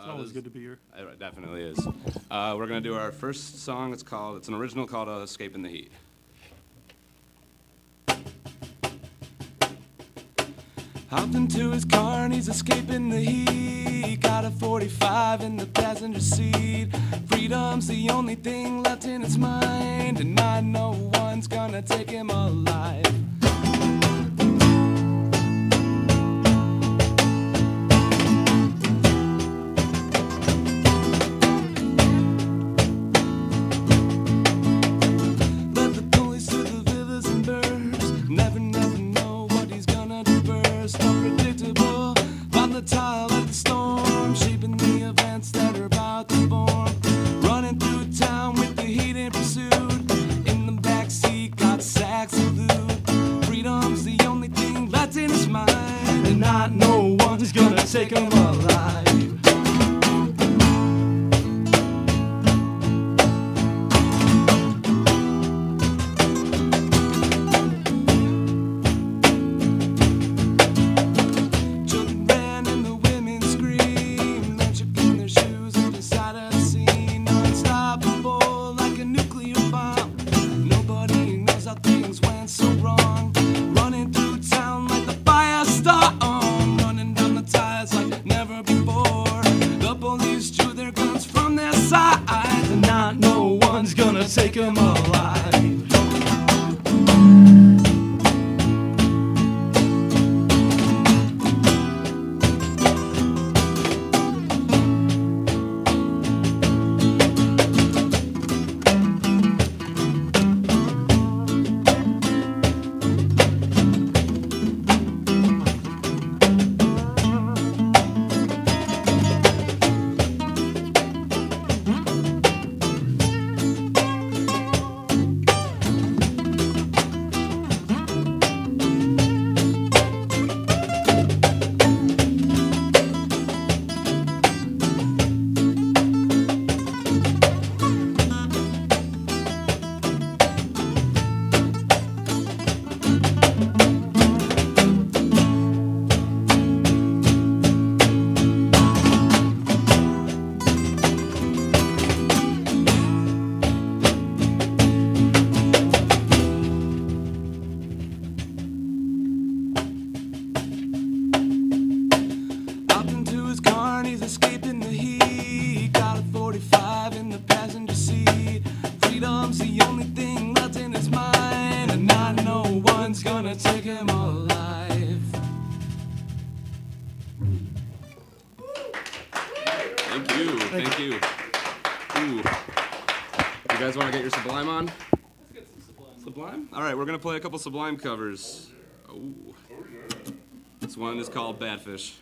It's always good to be here. It definitely is. We're going to do our first song. It's an original called Escaping the Heat. Hopped into his car and he's escaping the heat. Got a 45 in the passenger seat. Freedom's the only thing left in his mind, and no one's gonna take him alive. Take him alive. Children ran and the women screamed. Men shook in their shoes and decided to scene. Unstoppable like a nuclear bomb. Nobody knows how things went so wrong. Running through town like the fire storm. Like never before. The police drew their guns from their sides, and no one's gonna take him alive. Escaping the heat, got a 45 in the passenger seat. Freedom's the only thing left in his mind, and no one's gonna take him alive. Thank you. Ooh. You guys want to get your Sublime on? Let's get some Sublime? All right, we're gonna play a couple Sublime covers. Oh. This one is called Badfish.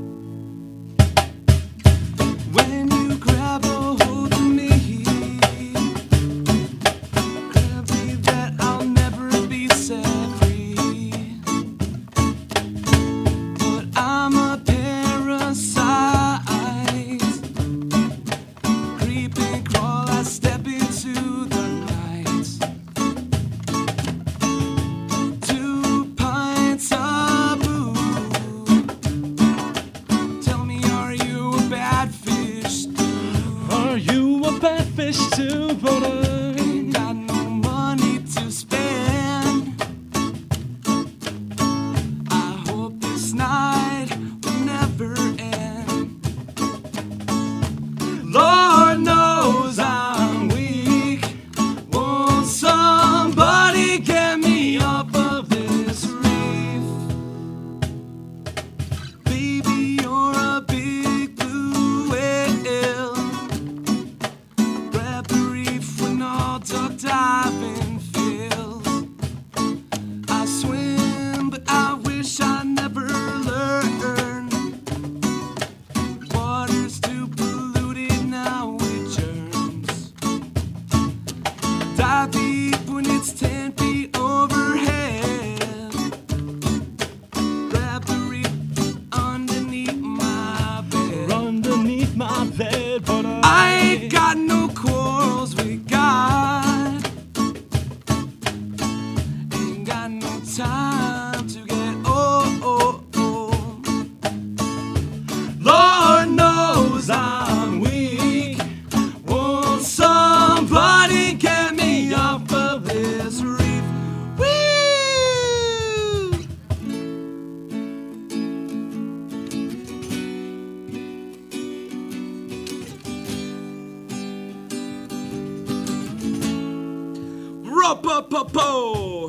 When you grab a hold of me, It's 10 feet overhead. Grab the reef underneath my bed. Underneath my bed, but I ain't got no quarrels with God. Ain't got no time to get old. Lord knows I'm weak. Won't somebody get me off of this reef? Woo! Ro-po-po-po!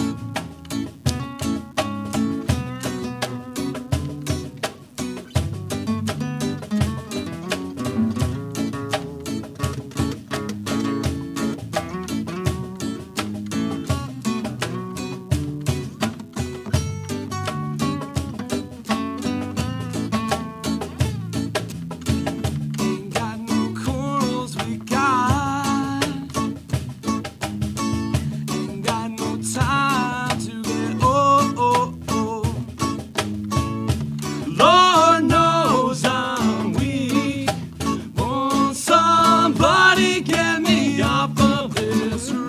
Ain't got no quarrels with God. Ain't got no time to get old. Lord knows I'm weak. Won't somebody get me off of this reef?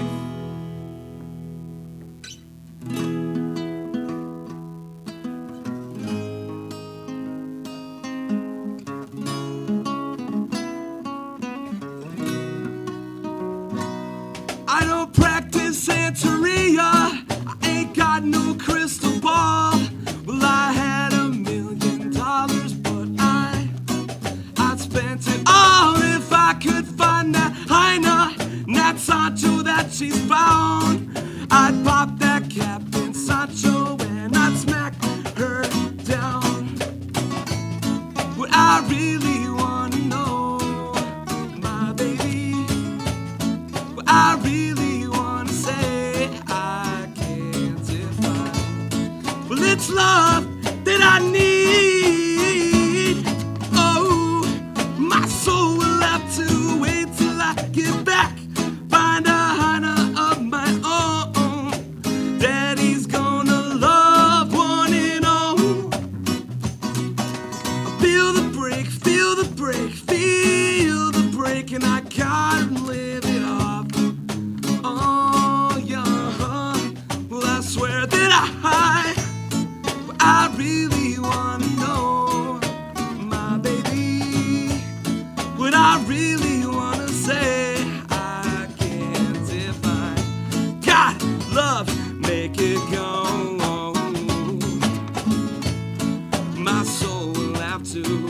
I don't practice Santeria. I ain't got no crystal ball. Well, I had $1 million, but I'd spent it all if I could find that Heina, that Sancho that she's found. I'd pop that Captain Sancho and I'd smack her down. What I really wanna know, my baby, what I really wanna say, I can't define. Well, it's love that I need. Oh, my soul will have to wait till I get back. Find a Hannah of my own. Daddy's gonna love one and all. Feel the break, feel the break, feel the break, and I gotta live it off. Oh, yeah. Well, I swear that I really wanna know, my baby, what I really wanna say, I can't define. God, love, make it go. My soul will have to.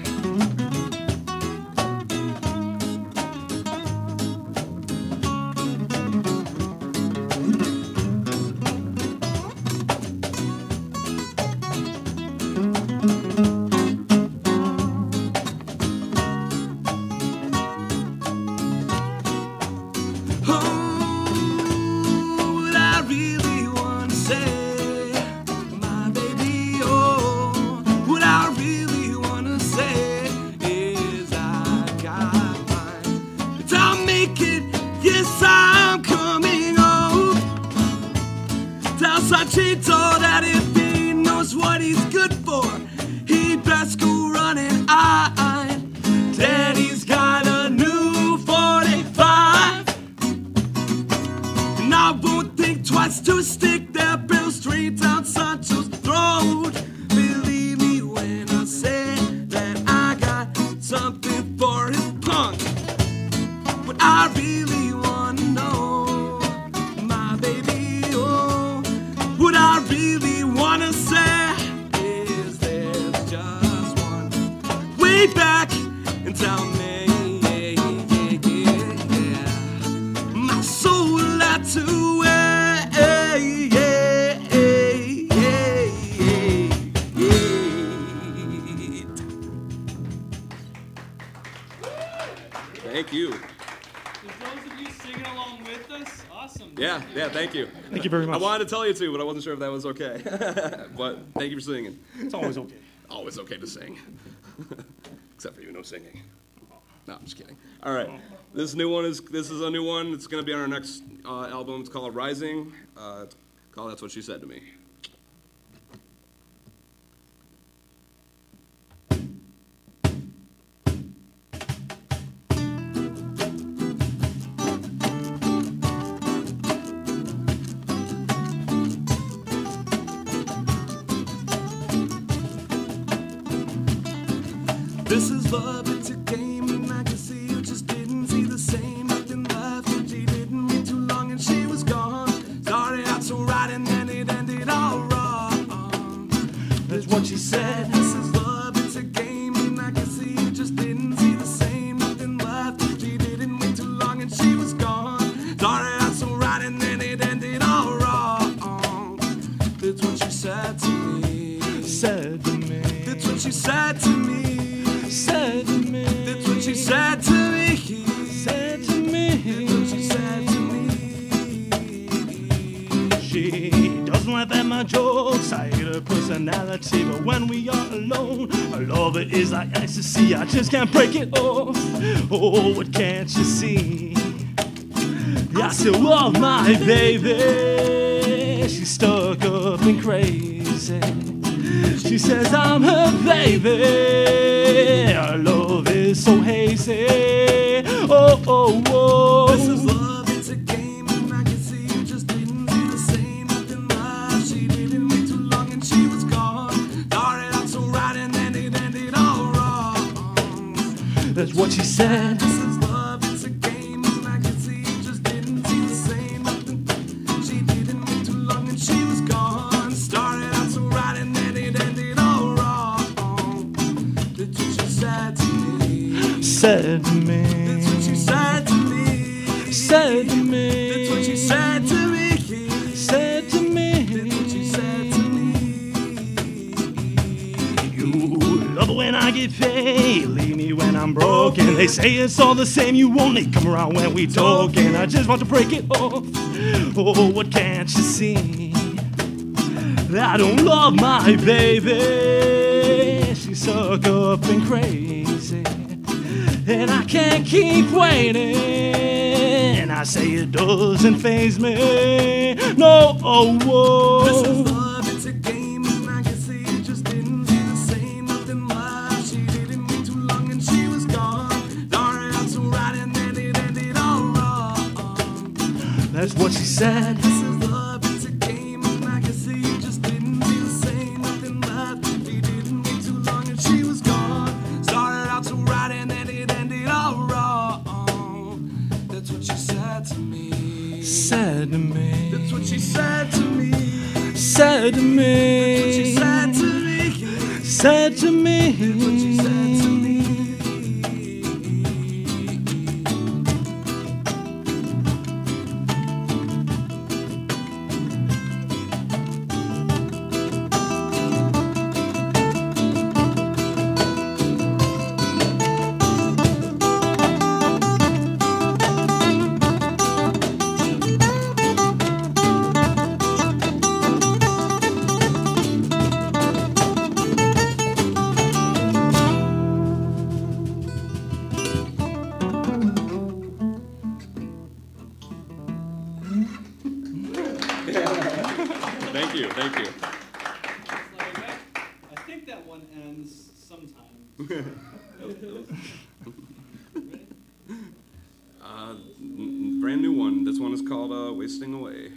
What I really wanna say, my baby, oh, what I really wanna say is I got mine. But I'll make it, yes, I'm coming home. Tell Sachito that if he knows what he's good for, he best go running. Daddy's got a new 45, and I won't think twice to stick that bill straight down Sancho's throat. Believe me when I say that I got something for his punk. What I really wanna know, my baby, oh, what I really wanna say is there's just one way back and tell me, my soul will have to wait. Thank you. For those of you singing along with us, awesome. Yeah, thank you. Thank you very much. I wanted to tell you to, but I wasn't sure if that was okay. But thank you for singing. It's always okay. Always okay to sing. Except for you, no singing. No, I'm just kidding. All right, this is a new one. It's gonna be on our next album. It's called Rising. It's called That's What She Said to Me. This is love, it's a game, and I can see you just didn't see the same. Nothing left, and she didn't wait too long, and she was gone. Started out so right, and then it ended all wrong. That's what she said. This is love, it's a game, and I can see you just didn't see the same. Nothing left, and she didn't wait too long, and she was gone. Started out so right, and then it ended all wrong. That's what she said to me. Said to me. That's what she said to me. Said to me. That's what she said to me. Said to me. That's what she said to me. She doesn't laugh at my jokes. I hate her personality, but when we are alone, her love is like ecstasy. I just can't break it off. Oh, what can't you see? I still love my baby. She's stuck up and crazy. She says I'm her baby. Our love is so hazy. Oh, oh, oh. This is love, it's a game, and I can see you just didn't see the same. Nothing left, she didn't wait too long, and she was gone. Started out so right, and then it ended all wrong. That's what she said. This is love, it's a game, and I can see you just didn't see the same. Nothing, she didn't wait too long, and she was gone. Started out so right, and then it ended all wrong. That's what she said to me. Said to me. That's what she said to me. Said to me. That's what she said to me. Said to me. That's what she said to me. You love it when I get paid, leave me when I'm broken. They say it's all the same, you only come around when we talking. I just want to break it off. Oh, what can't you see? I don't love my baby. She's stuck up and crazy, and I can't keep waiting. I say it doesn't faze me. No, oh, whoa. This is love, it's a game, and I can see you just didn't see the same. Nothing left, she didn't wait too long, and she was gone. Started out so right, and then it ended all wrong. That's what she said. This is love, it's a game, and I can see you just didn't see the same. Nothing left, she didn't wait too long, and she was gone. Started out so right, and then it ended all wrong. That's what she said to me. Said to me. That's what she said to me. Said to me. That's what she said to me. Said to me. That's what she said to me. Thank you, thank you. Like, I think that one ends sometime. Ready? Brand new one. This one is called Wasting Away.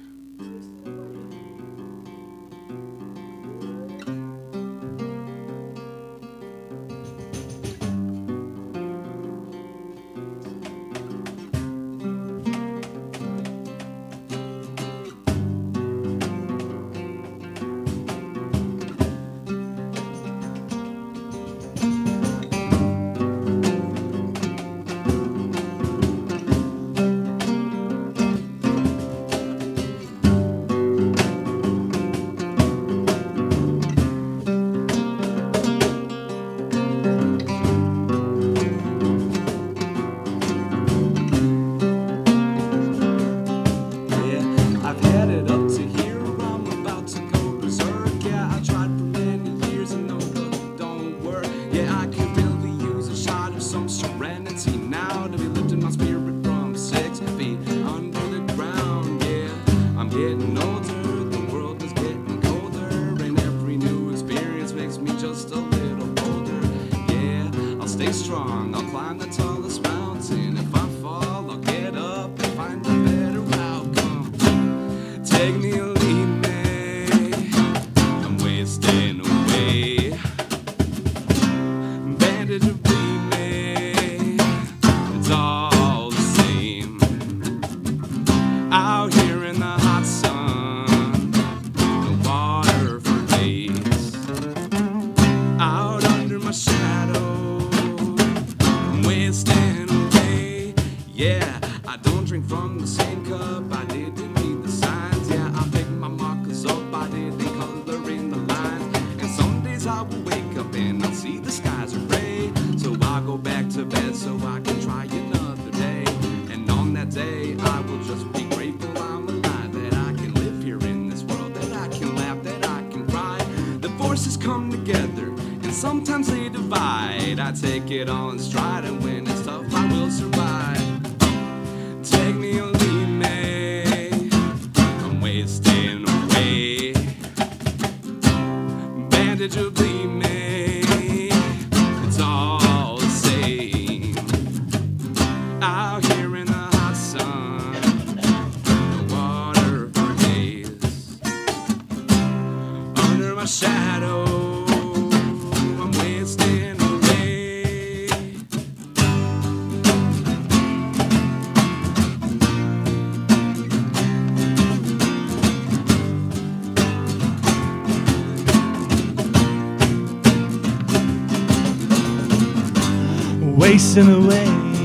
getting older, the world is getting colder, and every new experience makes me just a little bolder. Yeah, I'll stay strong, I'll climb the tallest mountain. If I fall, I'll get up and find a better outcome. Take me or leave me, I'm wasting away. Bandage or bleed me, it's all the same. Out here in the hot sun, the water for days. Out under my shadow, I'm wasting away. Yeah, I don't drink from the same cup, I didn't read the signs. Yeah, I pick my markers up, I didn't color in the lines. And some days I will wake up and I'll see the skies are gray. So I'll go back to bed so I can try another day. And on that day I will just be grateful I'm alive, that I can live here in this world, that I can laugh, that I can cry. The forces come together and sometimes they divide. I take it all in stride, and when it's tough I will survive. Take me or leave me, I'm wasting away. Bandage or bleed me, it's all the same. Out here in the hot sun, the water for days. Under my shadow, I'm wasting away. Wasting away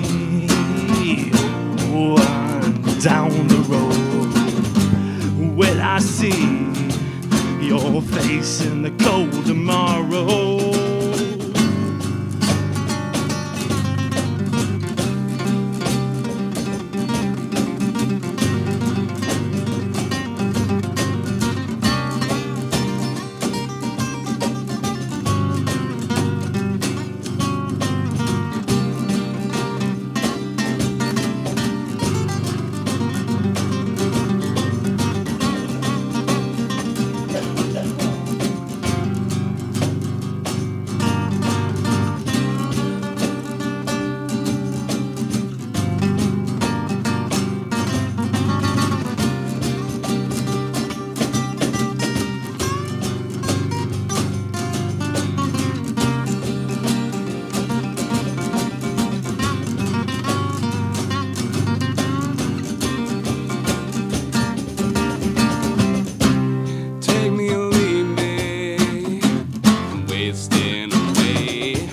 on down the road. When I see your face in the cold tomorrow, Take me or leave me, I'm wasting away.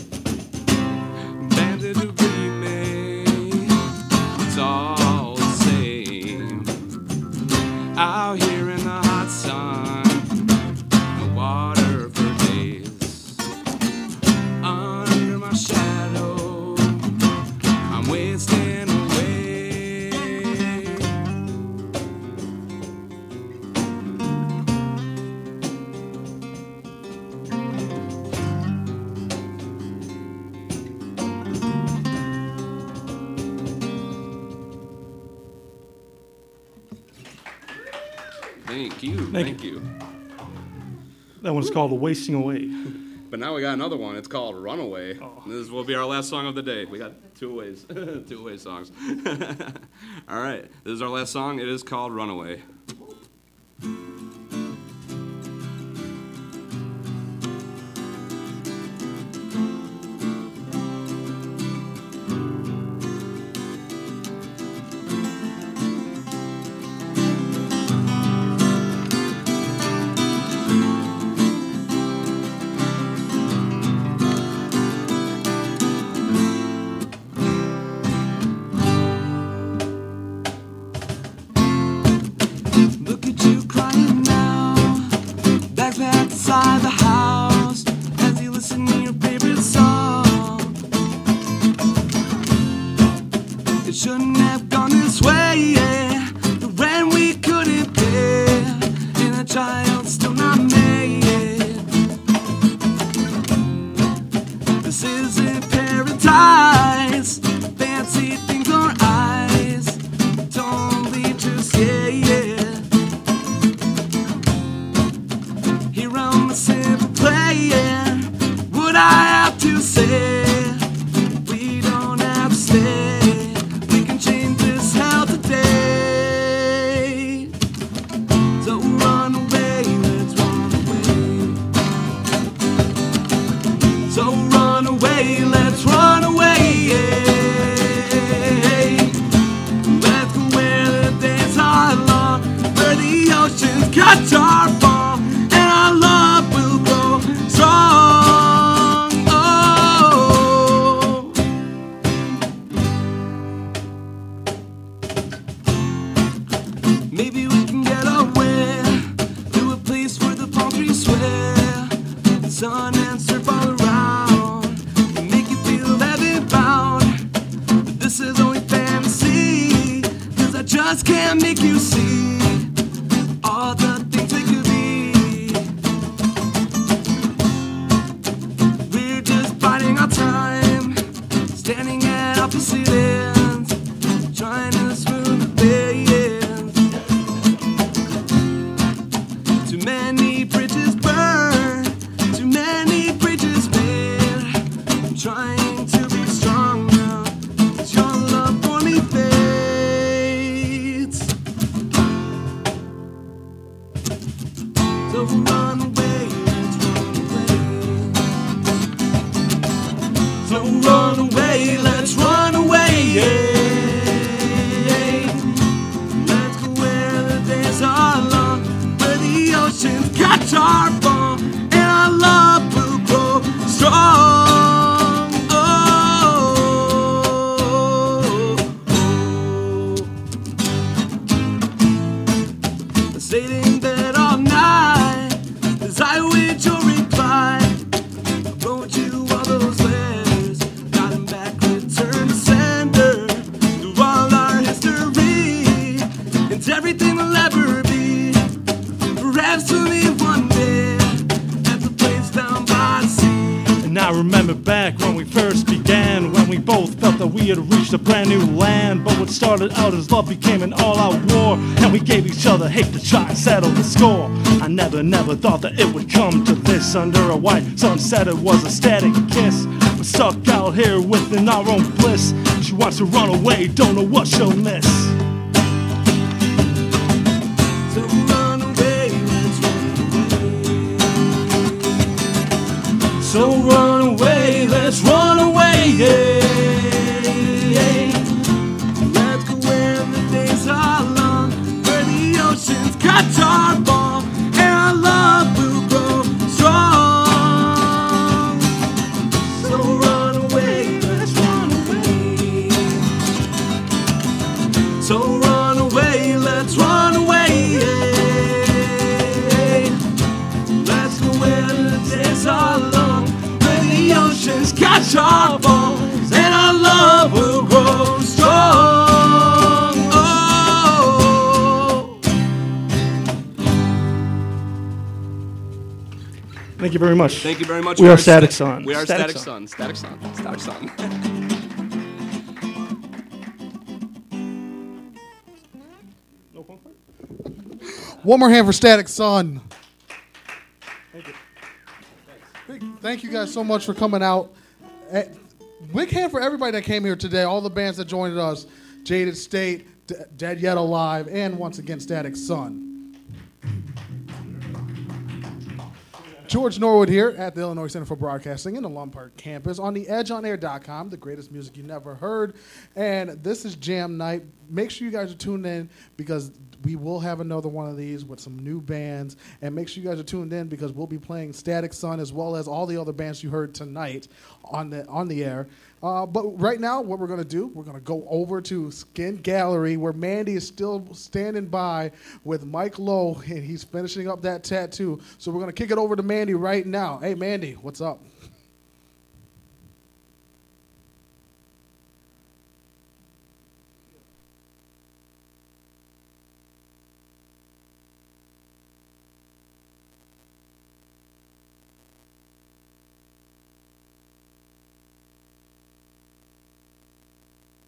Bandage or bleed me, it's all the same. Out here in the hot sun, the water for days. Under my shadow, I'm wasting away. Thank you, thank you. that one's called Wasting Away. But now we got another one. It's called Runaway. Oh. This will be our last song of the day. We got two ways, two-way songs. All right, this is our last song. It is called Runaway. guitar fall, and our love will grow strong. Oh. Maybe we can get away to a place where the palm trees sway, the sun and surf all around, and make you feel heavy bound. But this is only fantasy, 'cause I just can't make you see all the things we could be. We're just biding our time, standing at opposite ends, trying to smooth the fades. Too many bridges burned, too many bridges made. I'm trying to be strong now, 'cause your love for me fades. So run away, let's run away. So run away, let's run away, yeah. Let's go where the days are long, where the oceans catch our fall, and our love will grow strong. Oh, sailing bed all night, as I wait your reply. I wrote you all those letters, got 'em back, return to sender. Through all our history, it's everything we'll ever be. Perhaps we'll meet one day at the place down by the sea. And I remember back when we first began, when we both felt that we had reached a brand new land. But what started out as love became an all-out war, and we gave each other hate to try and settle the score. I never thought that it would come to this. Under a white sunset it was a static kiss. We're stuck out here within our own bliss. She wants to run away, don't know what she'll miss. So run away, let's run away. So run away, let's run away, yeah. Let's go where the days are long, where the oceans catch our ball, and our love will grow strong. So run away, let's run away. So run away, let's run away, yeah. Let's go where the days are long, where the oceans catch our balls, and our love will grow strong. Oh. Thank you very much. Thank you very much. We are Static Sun. We are Static Static Sun. Static Sun. Static Sun. One more hand for Static Sun. Thank you guys so much for coming out. Big hand for everybody that came here today, all the bands that joined us, Jaded State, Dead Yet Alive, and once again, Static Sun. George Norwood here at the Illinois Center for Broadcasting in the Lund Park campus on the edgeonair.com, the greatest music you never heard. And this is Jam Night. Make sure you guys are tuned in because we will have another one of these with some new bands. And make sure you guys are tuned in because we'll be playing Static Sun as well as all the other bands you heard tonight on the air. But right now, what we're going to do, we're going to go over to Skin Gallery where Mandy is still standing by with Mike Lowe, and he's finishing up that tattoo. So we're going to kick it over to Mandy right now. Hey, Mandy, what's up?